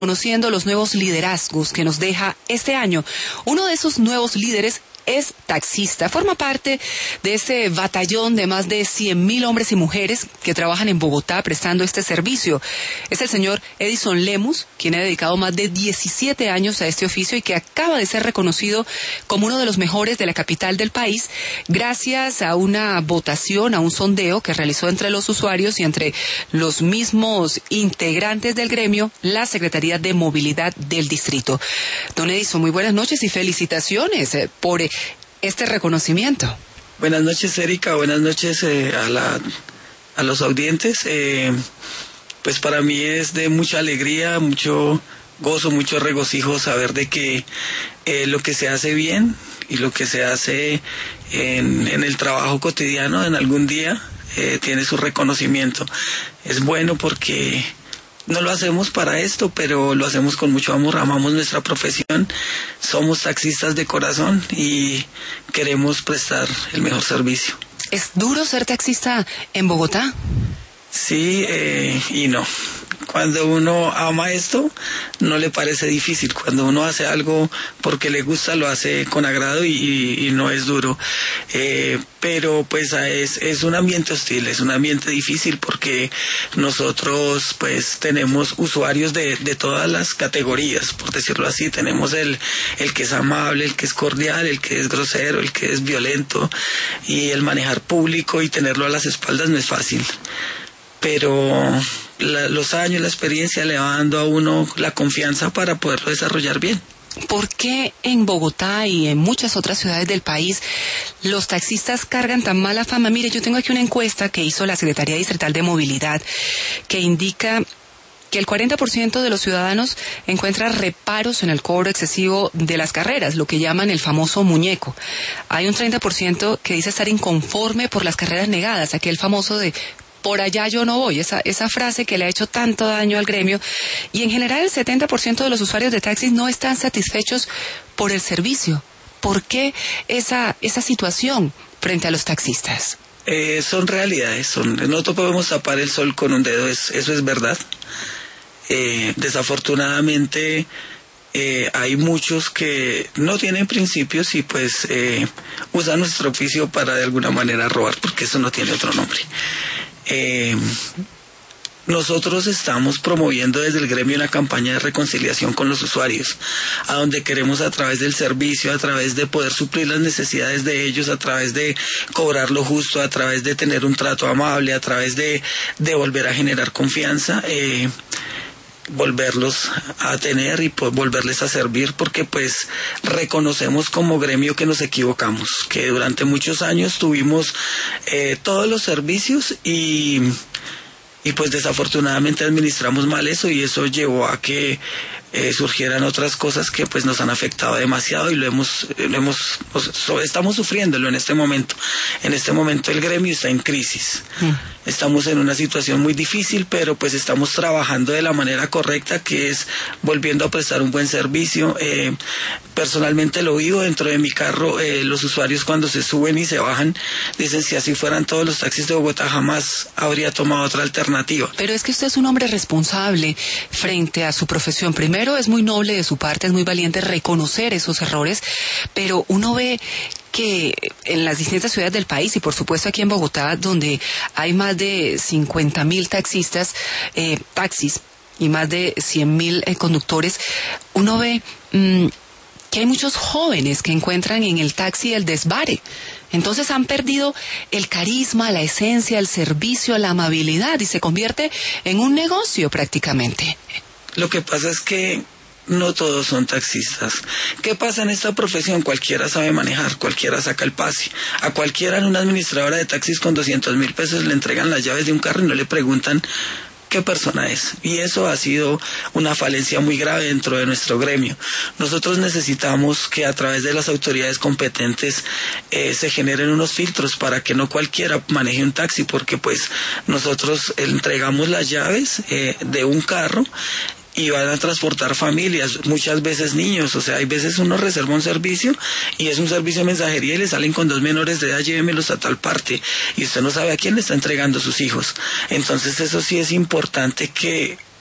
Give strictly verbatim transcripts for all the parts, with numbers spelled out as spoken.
conociendo los nuevos liderazgos que nos deja este año. Uno de esos nuevos líderes es taxista, forma parte de ese batallón de más de cien mil hombres y mujeres que trabajan en Bogotá prestando este servicio. Es el señor Edison Lemus, quien ha dedicado más de diecisiete años a este oficio y que acaba de ser reconocido como uno de los mejores de la capital del país gracias a una votación, a un sondeo que realizó entre los usuarios y entre los mismos integrantes del gremio, la Secretaría de Movilidad del Distrito. Don Edison, muy buenas noches y felicitaciones eh, por eh, este reconocimiento. Buenas noches, Erika, buenas noches eh, a, la, a los audientes. Eh, pues para mí es de mucha alegría, mucho gozo, mucho regocijo saber de que eh, lo que se hace bien y lo que se hace en, en el trabajo cotidiano en algún día eh, tiene su reconocimiento. Es bueno porque no lo hacemos para esto, pero lo hacemos con mucho amor, amamos nuestra profesión, somos taxistas de corazón y queremos prestar el mejor servicio. ¿Es duro ser taxista en Bogotá? Sí eh, y no. Cuando uno ama esto, no le parece difícil. Cuando uno hace algo porque le gusta, lo hace con agrado y, y, y no es duro. Eh, pero pues es, es un ambiente hostil, es un ambiente difícil porque nosotros pues tenemos usuarios de, de todas las categorías, por decirlo así. Tenemos el, el que es amable, el que es cordial, el que es grosero, el que es violento, y el manejar público y tenerlo a las espaldas no es fácil. Pero la, los años, la experiencia le va dando a uno la confianza para poderlo desarrollar bien. ¿Por qué en Bogotá y en muchas otras ciudades del país los taxistas cargan tan mala fama? Mire, yo tengo aquí una encuesta que hizo la Secretaría Distrital de Movilidad que indica que el cuarenta por ciento de los ciudadanos encuentra reparos en el cobro excesivo de las carreras, lo que llaman el famoso muñeco. Hay un treinta por ciento que dice estar inconforme por las carreras negadas, aquel famoso de por allá yo no voy, esa, esa frase que le ha hecho tanto daño al gremio. Y en general el setenta por ciento de los usuarios de taxis no están satisfechos por el servicio. ¿Por qué esa, esa situación frente a los taxistas? Eh, son realidades, son, nosotros podemos tapar el sol con un dedo, es, eso es verdad. Eh, desafortunadamente eh, hay muchos que no tienen principios y pues eh, usan nuestro oficio para de alguna manera robar, porque eso no tiene otro nombre. Eh, nosotros estamos promoviendo desde el gremio una campaña de reconciliación con los usuarios, a donde queremos a través del servicio, a través de poder suplir las necesidades de ellos, a través de cobrar lo justo, a través de tener un trato amable, a través de, de volver a generar confianza, eh, volverlos a tener y pues volverles a servir, porque pues reconocemos como gremio que nos equivocamos, que durante muchos años tuvimos eh, todos los servicios y, y pues desafortunadamente administramos mal eso, y eso llevó a que eh, surgieran otras cosas que pues nos han afectado demasiado y lo hemos, lo hemos pues, so, estamos sufriéndolo en este momento. En este momento el gremio está en crisis. Mm. Estamos en una situación muy difícil, pero pues estamos trabajando de la manera correcta, que es volviendo a prestar un buen servicio. Eh, personalmente lo vivo dentro de mi carro, eh, los usuarios cuando se suben y se bajan dicen si así fueran todos los taxis de Bogotá jamás habría tomado otra alternativa. Pero es que usted es un hombre responsable frente a su profesión. Primero, es muy noble de su parte, es muy valiente reconocer esos errores, pero uno ve que en las distintas ciudades del país y por supuesto aquí en Bogotá, donde hay más de cincuenta mil taxistas, eh, taxis y más de cien mil eh, conductores, uno ve mmm, que hay muchos jóvenes que encuentran en el taxi el desvare. Entonces han perdido el carisma, la esencia, el servicio, la amabilidad, y se convierte en un negocio prácticamente. Lo que pasa es que no todos son taxistas. ¿Qué pasa en esta profesión? Cualquiera sabe manejar, cualquiera saca el pase. A cualquiera en una administradora de taxis con doscientos mil pesos le entregan las llaves de un carro y no le preguntan qué persona es. Y eso ha sido una falencia muy grave dentro de nuestro gremio. Nosotros necesitamos que a través de las autoridades competentes eh, se generen unos filtros para que no cualquiera maneje un taxi, porque pues nosotros entregamos las llaves eh, de un carro y van a transportar familias, muchas veces niños. O sea, hay veces uno reserva un servicio y es un servicio de mensajería y le salen con dos menores de edad, llévemelos a tal parte, y usted no sabe a quién le está entregando sus hijos. Entonces eso sí es importante que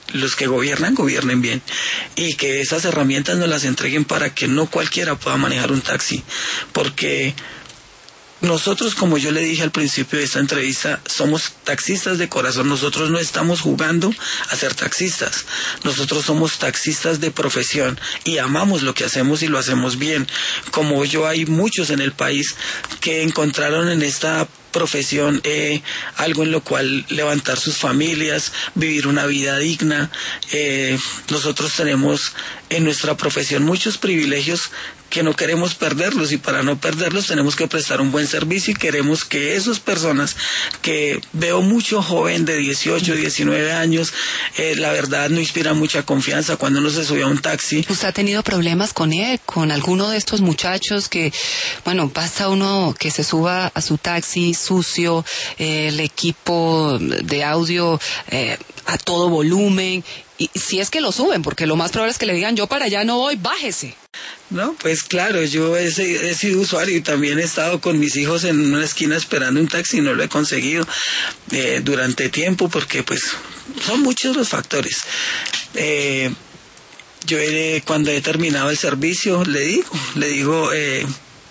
los que gobiernan, gobiernen bien, y que esas herramientas nos las entreguen para que no cualquiera pueda manejar un taxi, porque nosotros, como yo le dije al principio de esta entrevista, somos taxistas de corazón. Nosotros no estamos jugando a ser taxistas. Nosotros somos taxistas de profesión y amamos lo que hacemos y lo hacemos bien. Como yo, hay muchos en el país que encontraron en esta profesión eh, algo en lo cual levantar sus familias, vivir una vida digna. Eh, nosotros tenemos en nuestra profesión muchos privilegios que no queremos perderlos, y para no perderlos tenemos que prestar un buen servicio, y queremos que esas personas, que veo mucho joven de dieciocho, diecinueve años, eh, la verdad no inspira mucha confianza cuando uno se sube a un taxi. ¿Usted ha tenido problemas con él, con alguno de estos muchachos que, bueno, basta uno que se suba a su taxi sucio, eh, el equipo de audio eh, a todo volumen, y si es que lo suben, porque lo más probable es que le digan, yo para allá no voy, bájese? No, pues claro, yo he, he sido usuario y también he estado con mis hijos en una esquina esperando un taxi y no lo he conseguido eh, durante tiempo, porque pues son muchos los factores. Eh, yo he, cuando he terminado el servicio le digo, le digo, eh,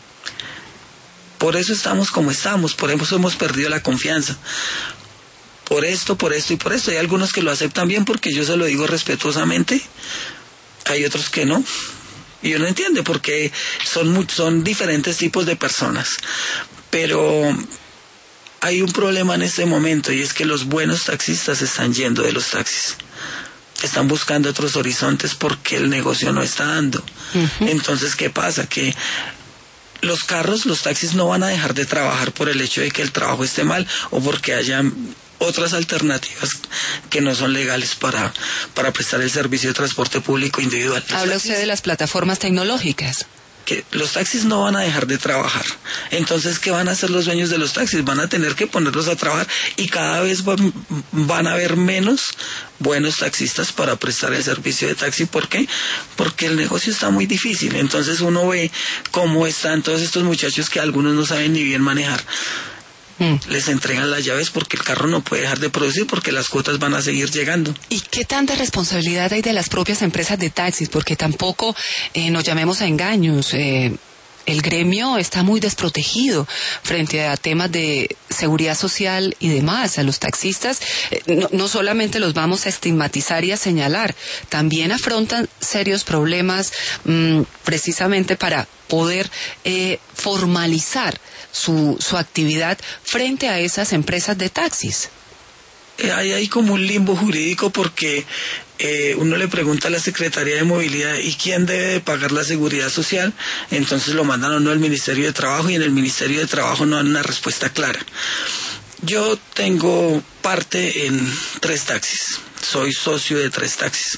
por eso estamos como estamos, por eso hemos perdido la confianza. Por esto, por esto y por esto. Hay algunos que lo aceptan bien porque yo se lo digo respetuosamente, hay otros que no. Y uno entiende porque son, muy, son diferentes tipos de personas. Pero hay un problema en este momento, y es que los buenos taxistas están yendo de los taxis. Están buscando otros horizontes porque el negocio no está dando. Uh-huh. Entonces, ¿qué pasa? Que los carros, los taxis no van a dejar de trabajar por el hecho de que el trabajo esté mal o porque haya otras alternativas que no son legales para, para prestar el servicio de transporte público individual. Los Habla taxis, usted de las plataformas tecnológicas. Que los taxis no van a dejar de trabajar. Entonces, ¿qué van a hacer los dueños de los taxis? Van a tener que ponerlos a trabajar, y cada vez van, van a haber menos buenos taxistas para prestar el servicio de taxi. ¿Por qué? Porque el negocio está muy difícil. Entonces uno ve cómo están todos estos muchachos que algunos no saben ni bien manejar. Mm. Les entregan las llaves porque el carro no puede dejar de producir, porque las cuotas van a seguir llegando. ¿Y qué tanta responsabilidad hay de las propias empresas de taxis? Porque tampoco eh, nos llamemos a engaños. Eh, el gremio está muy desprotegido frente a temas de seguridad social y demás. A los taxistas eh, no, no solamente los vamos a estigmatizar y a señalar, también afrontan serios problemas mmm, precisamente para poder eh, formalizar su, su actividad frente a esas empresas de taxis. Eh, hay, hay como un limbo jurídico porque eh, uno le pregunta a la Secretaría de Movilidad ¿y quién debe de pagar la seguridad social? Entonces lo mandan a uno al Ministerio de Trabajo, y en el Ministerio de Trabajo no dan una respuesta clara. Yo tengo parte en tres taxis, soy socio de tres taxis.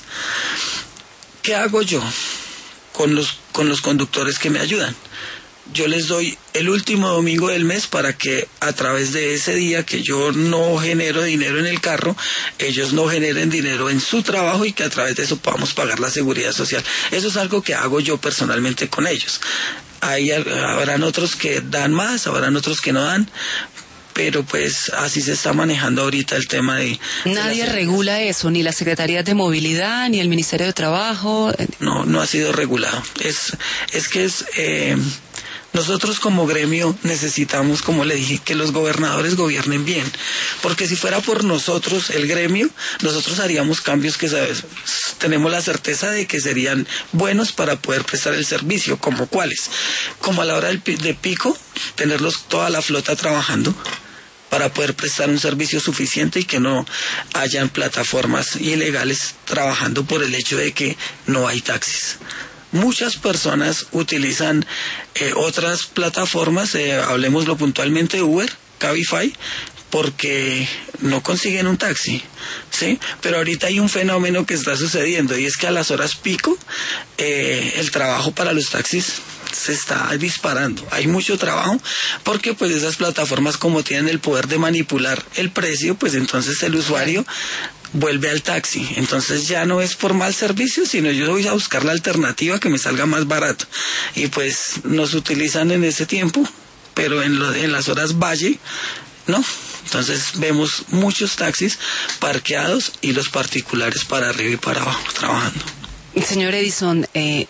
¿Qué hago yo con los, con los conductores que me ayudan? Yo les doy el último domingo del mes para que a través de ese día que yo no genero dinero en el carro, ellos no generen dinero en su trabajo, y que a través de eso podamos pagar la seguridad social. Eso es algo que hago yo personalmente con ellos. Ahí habrán otros que dan más, habrán otros que no dan, pero pues así se está manejando ahorita el tema de... Nadie de regula eso, ni la Secretaría de Movilidad, ni el Ministerio de Trabajo. No, no ha sido regulado. Es, es que es... Eh, nosotros como gremio necesitamos, como le dije, que los gobernadores gobiernen bien, porque si fuera por nosotros, el gremio, nosotros haríamos cambios que, ¿sabes?, tenemos la certeza de que serían buenos para poder prestar el servicio. ¿Como cuáles? Como a la hora del, de pico, tenerlos toda la flota trabajando para poder prestar un servicio suficiente y que no hayan plataformas ilegales trabajando por el hecho de que no hay taxis. Muchas personas utilizan eh, otras plataformas, eh, hablemoslo puntualmente, Uber, Cabify, porque no consiguen un taxi, ¿sí? Pero ahorita hay un fenómeno que está sucediendo, y es que a las horas pico eh, el trabajo para los taxis se está disparando. Hay mucho trabajo porque pues esas plataformas, como tienen el poder de manipular el precio, pues entonces el usuario vuelve al taxi. Entonces ya no es por mal servicio, sino yo voy a buscar la alternativa que me salga más barato. Y pues nos utilizan en ese tiempo, pero en, lo, en las horas valle no. Entonces vemos muchos taxis parqueados y los particulares para arriba y para abajo trabajando. Señor Edison, eh,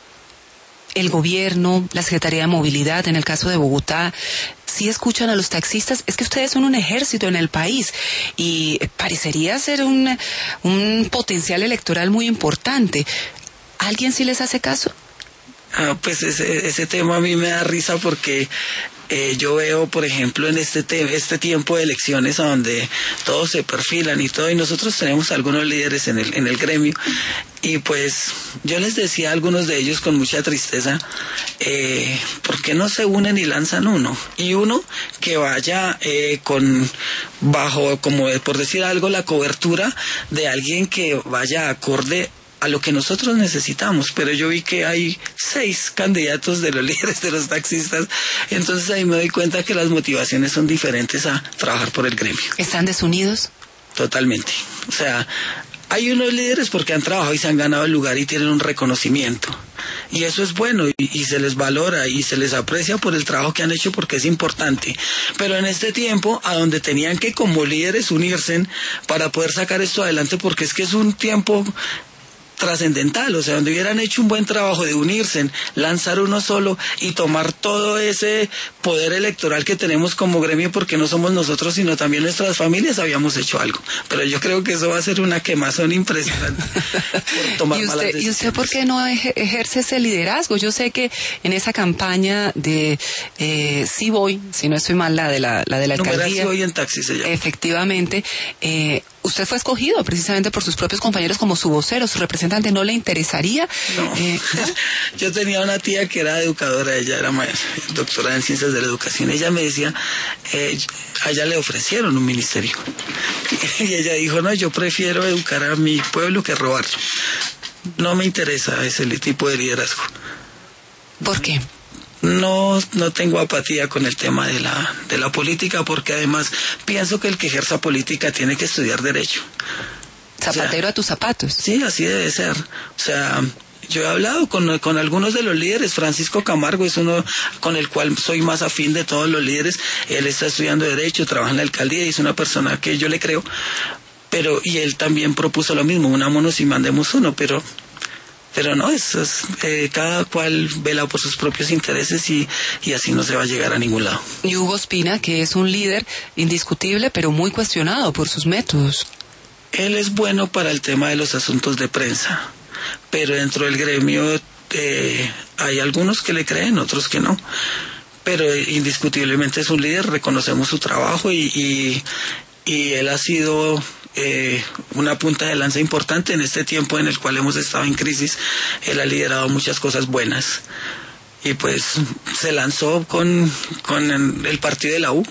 el gobierno, la Secretaría de Movilidad, en el caso de Bogotá, sí escuchan a los taxistas. Es que ustedes son un ejército en el país y parecería ser un, un potencial electoral muy importante. ¿Alguien sí les hace caso? Ah, pues ese, ese tema a mí me da risa porque eh, yo veo, por ejemplo, en este, te este tiempo de elecciones a donde todos se perfilan y todo, y nosotros tenemos algunos líderes en el, en el gremio, y pues yo les decía a algunos de ellos con mucha tristeza, eh, ¿por qué no se unen y lanzan uno? Y uno que vaya eh, con, bajo, como por decir algo, la cobertura de alguien que vaya acorde a lo que nosotros necesitamos. Pero yo vi que hay seis candidatos de los líderes de los taxistas, entonces ahí me doy cuenta que las motivaciones son diferentes a trabajar por el gremio. ¿Están desunidos? Totalmente. O sea, hay unos líderes porque han trabajado y se han ganado el lugar y tienen un reconocimiento, y eso es bueno, y, y se les valora y se les aprecia por el trabajo que han hecho, porque es importante. Pero en este tiempo, a donde tenían que como líderes unirse para poder sacar esto adelante, porque es que es un tiempo trascendental, o sea, donde hubieran hecho un buen trabajo de unirse, lanzar uno solo y tomar todo ese poder electoral que tenemos como gremio, porque no somos nosotros, sino también nuestras familias habíamos hecho algo. Pero yo creo que eso va a ser una quemazón impresionante por tomar ¿Y usted, malas decisiones. ¿Y usted por qué no ejerce ese liderazgo? Yo sé que en esa campaña de eh, Sí Voy, si no estoy mal, la de la, la de la alcaldía, Sí Voy en taxi se llama. Efectivamente, eh, usted fue escogido precisamente por sus propios compañeros como su vocero, su representante. ¿No le interesaría? No. Eh, ¿no? Yo tenía una tía que era educadora, ella era doctora en ciencias de la educación. Ella me decía, eh, a ella le ofrecieron un ministerio. Y ella dijo, no, yo prefiero educar a mi pueblo que robar. No me interesa ese tipo de liderazgo. ¿Por qué? No, no tengo apatía con el tema de la, de la política, porque además pienso que el que ejerza política tiene que estudiar derecho. Zapatero, o sea, a tus zapatos. Sí, así debe ser. O sea, yo he hablado con, con algunos de los líderes. Francisco Camargo es uno con el cual soy más afín de todos los líderes. Él está estudiando derecho, trabaja en la alcaldía y es una persona que yo le creo. Pero, y él también propuso lo mismo, unámonos y mandemos uno, pero... Pero no, es, es eh, cada cual vela por sus propios intereses y, y así no se va a llegar a ningún lado. Y Hugo Espina, que es un líder indiscutible, pero muy cuestionado por sus métodos. Él es bueno para el tema de los asuntos de prensa, pero dentro del gremio eh, hay algunos que le creen, otros que no. Pero eh, indiscutiblemente es un líder, reconocemos su trabajo y, y, y él ha sido... Eh, una punta de lanza importante en este tiempo en el cual hemos estado en crisis. Él ha liderado muchas cosas buenas y pues se lanzó con, con el partido de la U.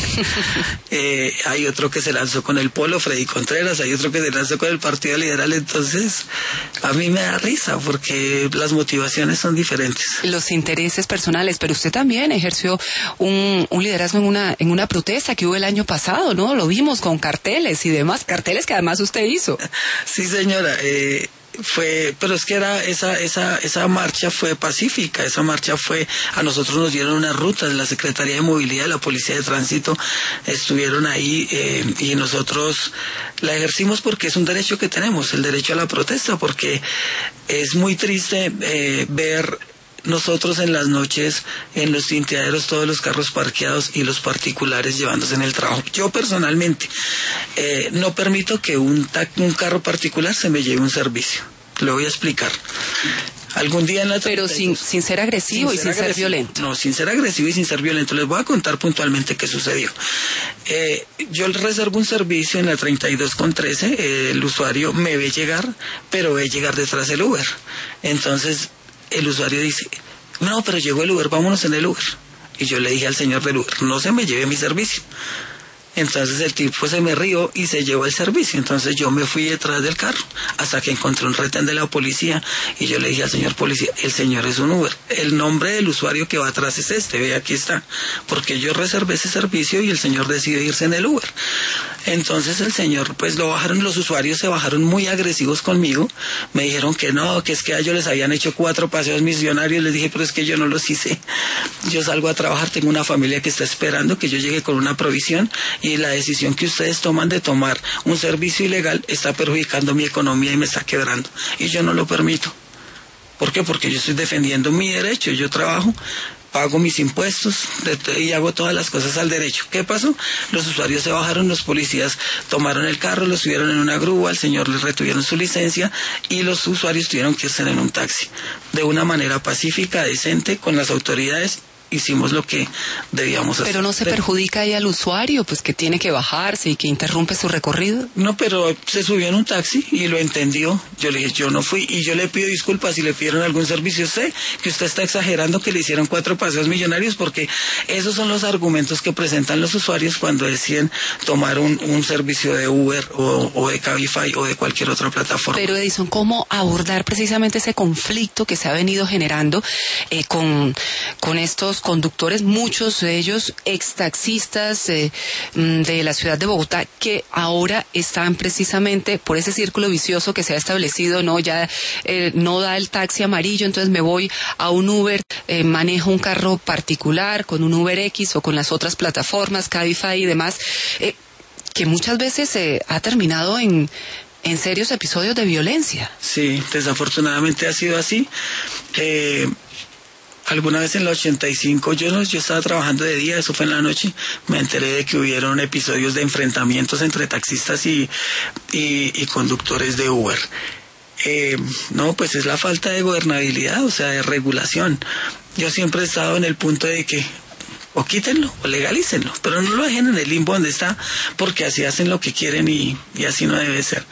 eh, hay otro que se lanzó con el Polo, Freddy Contreras, hay otro que se lanzó con el Partido Liberal. Entonces a mí me da risa porque las motivaciones son diferentes, los intereses personales. Pero usted también ejerció un, un liderazgo en una en una protesta que hubo el año pasado, ¿no? Lo vimos con carteles y demás, carteles que además usted hizo. Sí, señora, eh fue, pero es que era esa esa esa marcha fue pacífica. Esa marcha fue, a nosotros nos dieron unas rutas, la Secretaría de Movilidad, la Policía de Tránsito estuvieron ahí eh, y nosotros la ejercimos porque es un derecho que tenemos, el derecho a la protesta, porque es muy triste eh, ver nosotros en las noches en los tinteaderos todos los carros parqueados y los particulares llevándose en el trabajo. Yo personalmente eh, no permito que un, un carro particular se me lleve un servicio. Lo voy a explicar. Algún día en la Pero sin, sin ser agresivo sin y ser sin agresivo, ser violento. No, sin ser agresivo y sin ser violento. Les voy a contar puntualmente qué sucedió. Eh, yo reservo un servicio en la treinta y dos con trece. Eh, el usuario me ve llegar, pero ve llegar detrás del Uber. Entonces el usuario dice, no, pero llegó el Uber, vámonos en el Uber. Y yo le dije al señor del Uber, no se me lleve mi servicio. Entonces el tipo se me rió y se llevó el servicio. Entonces yo me fui detrás del carro hasta que encontré un retén de la policía y yo le dije al señor policía, el señor es un Uber, el nombre del usuario que va atrás es este, ve, aquí está, porque yo reservé ese servicio y el señor decidió irse en el Uber. Entonces el señor, pues lo bajaron, los usuarios se bajaron muy agresivos conmigo, me dijeron que no, que es que a ellos les habían hecho cuatro paseos misionarios. Les dije, pero es que yo no los hice, yo salgo a trabajar, tengo una familia que está esperando que yo llegue con una provisión, y la decisión que ustedes toman de tomar un servicio ilegal está perjudicando mi economía y me está quebrando, y yo no lo permito. ¿Por qué? Porque yo estoy defendiendo mi derecho, yo trabajo, pago mis impuestos de, y hago todas las cosas al derecho. ¿Qué pasó? Los usuarios se bajaron, los policías tomaron el carro, lo subieron en una grúa, al señor le retuvieron su licencia y los usuarios tuvieron que irse en un taxi. De una manera pacífica, decente, con las autoridades, hicimos lo que debíamos hacer. Pero no se perjudica ahí al usuario, pues que tiene que bajarse y que interrumpe su recorrido. No, pero se subió en un taxi y lo entendió. Yo le dije, yo no fui, y yo le pido disculpas si le pidieron algún servicio. Sé que usted está exagerando que le hicieron cuatro paseos millonarios, porque esos son los argumentos que presentan los usuarios cuando deciden tomar un, un servicio de Uber o, o de Cabify o de cualquier otra plataforma. Pero Edison, ¿cómo abordar precisamente ese conflicto que se ha venido generando eh, con, con estos conductores, muchos de ellos ex taxistas eh, de la ciudad de Bogotá, que ahora están precisamente por ese círculo vicioso que se ha establecido? No, ya eh, no da el taxi amarillo, entonces me voy a un Uber, eh, manejo un carro particular con un Uber X o con las otras plataformas, Cabify y demás, eh, que muchas veces se eh, ha terminado en en serios episodios de violencia. Sí, desafortunadamente ha sido así. Eh, Alguna vez en el ochenta y cinco, yo, no, yo estaba trabajando de día, eso fue en la noche, me enteré de que hubieron episodios de enfrentamientos entre taxistas y, y, y conductores de Uber. Eh, no, pues es la falta de gobernabilidad, o sea, de regulación. Yo siempre he estado en el punto de que o quítenlo o legalícenlo, pero no lo dejen en el limbo donde está, porque así hacen lo que quieren y, y así no debe ser.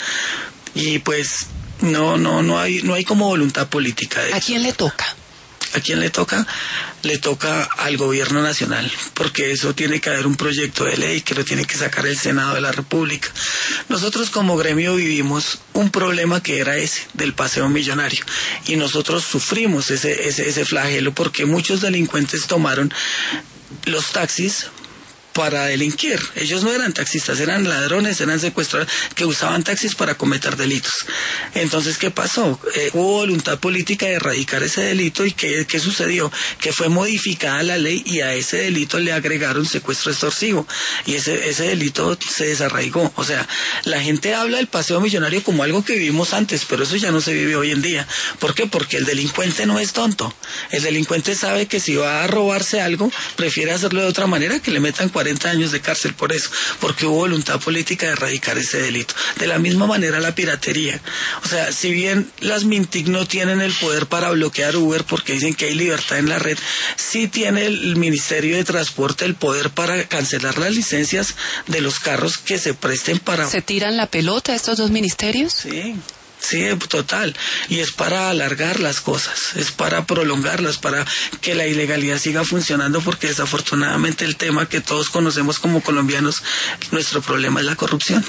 Y pues no, no, no hay, no hay como voluntad política de eso. ¿A quién le toca? ¿A quién le toca? Le toca al gobierno nacional, porque eso tiene que haber un proyecto de ley que lo tiene que sacar el Senado de la República. Nosotros como gremio vivimos un problema que era ese, del paseo millonario, y nosotros sufrimos ese, ese, ese flagelo, porque muchos delincuentes tomaron los taxis para delinquir. Ellos no eran taxistas, eran ladrones, eran secuestradores que usaban taxis para cometer delitos. Entonces, ¿qué pasó? Eh, hubo voluntad política de erradicar ese delito, y ¿qué, qué sucedió? Que fue modificada la ley y a ese delito le agregaron secuestro extorsivo, y ese, ese delito se desarraigó. O sea, la gente habla del paseo millonario como algo que vivimos antes, pero eso ya no se vive hoy en día. ¿Por qué? Porque el delincuente no es tonto. El delincuente sabe que si va a robarse algo, prefiere hacerlo de otra manera, que le metan cuarenta años de cárcel por eso, porque hubo voluntad política de erradicar ese delito. De la misma manera la piratería. O sea, si bien las Mintic no tienen el poder para bloquear Uber porque dicen que hay libertad en la red, sí tiene el Ministerio de Transporte el poder para cancelar las licencias de los carros que se presten para... ¿Se tiran la pelota estos dos ministerios? Sí. Sí, total. Y es para alargar las cosas, es para prolongarlas, para que la ilegalidad siga funcionando, porque desafortunadamente el tema que todos conocemos como colombianos, nuestro problema es la corrupción.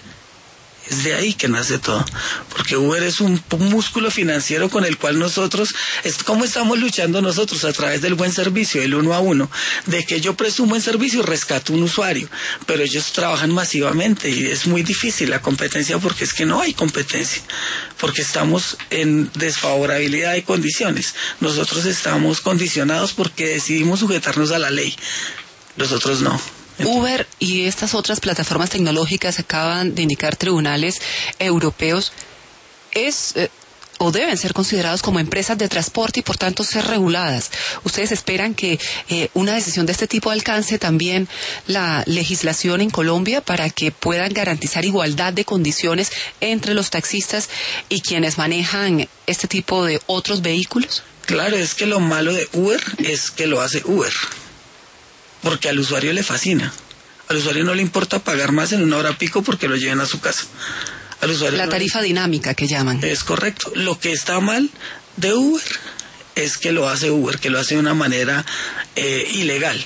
Es de ahí que nace todo, porque Uber es un músculo financiero con el cual nosotros, es como estamos luchando nosotros a través del buen servicio, el uno a uno, de que yo presto un buen servicio y rescato un usuario, pero ellos trabajan masivamente y es muy difícil la competencia, porque es que no hay competencia, porque estamos en desfavorabilidad de condiciones. Nosotros estamos condicionados porque decidimos sujetarnos a la ley, los otros no. Uber y estas otras plataformas tecnológicas, acaban de indicar tribunales europeos, es eh, o deben ser considerados como empresas de transporte y por tanto ser reguladas. ¿Ustedes esperan que eh, una decisión de este tipo alcance también la legislación en Colombia para que puedan garantizar igualdad de condiciones entre los taxistas y quienes manejan este tipo de otros vehículos? Claro, es que lo malo de Uber es que lo hace Uber, porque al usuario le fascina. Al usuario no le importa pagar más en una hora pico porque lo lleven a su casa. Al usuario la tarifa no... dinámica que llaman. Es correcto. Lo que está mal de Uber es que lo hace Uber, que lo hace de una manera eh, ilegal.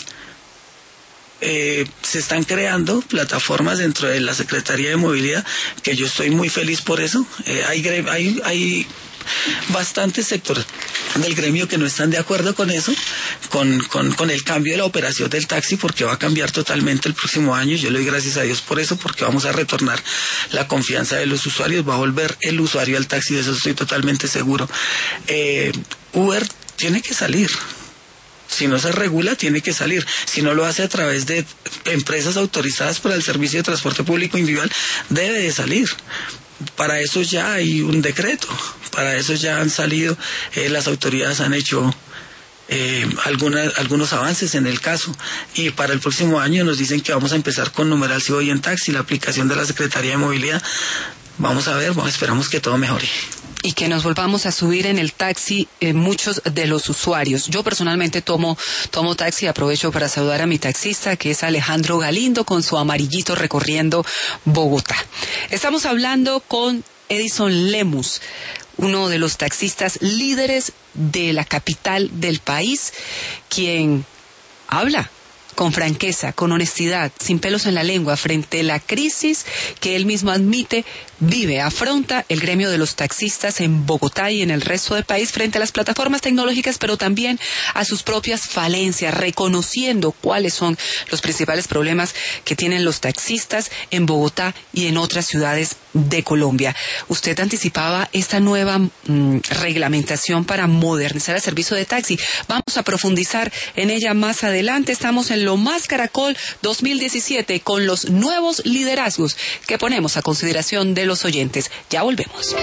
Eh, se están creando plataformas dentro de la Secretaría de Movilidad, que yo estoy muy feliz por eso. Eh, hay, hay, hay bastantes sectores del gremio que no están de acuerdo con eso, con, con, con el cambio de la operación del taxi, porque va a cambiar totalmente el próximo año. Yo le doy gracias a Dios por eso, porque vamos a retornar la confianza de los usuarios, va a volver el usuario al taxi, de eso estoy totalmente seguro. Eh, Uber tiene que salir. Si no se regula, tiene que salir. Si no lo hace a través de empresas autorizadas para el servicio de transporte público individual, debe de salir. Para eso ya hay un decreto, para eso ya han salido, eh, las autoridades han hecho eh, alguna, algunos avances en el caso, y para el próximo año nos dicen que vamos a empezar con numeral Si Voy en Taxi, la aplicación de la Secretaría de Movilidad. Vamos a ver, vamos, esperamos que todo mejore. Y que nos volvamos a subir en el taxi eh, muchos de los usuarios. Yo personalmente tomo, tomo taxi, aprovecho para saludar a mi taxista, que es Alejandro Galindo, con su amarillito recorriendo Bogotá. Estamos hablando con Edison Lemus, uno de los taxistas líderes de la capital del país, quien habla con franqueza, con honestidad, sin pelos en la lengua, frente a la crisis que él mismo admite, vive, afronta el gremio de los taxistas en Bogotá y en el resto del país frente a las plataformas tecnológicas, pero también a sus propias falencias, reconociendo cuáles son los principales problemas que tienen los taxistas en Bogotá y en otras ciudades de Colombia. Usted anticipaba esta nueva mmm, reglamentación para modernizar el servicio de taxi. Vamos a profundizar en ella más adelante. Estamos en Lo Más Caracol dos mil diecisiete con los nuevos liderazgos que ponemos a consideración de los oyentes. Ya volvemos.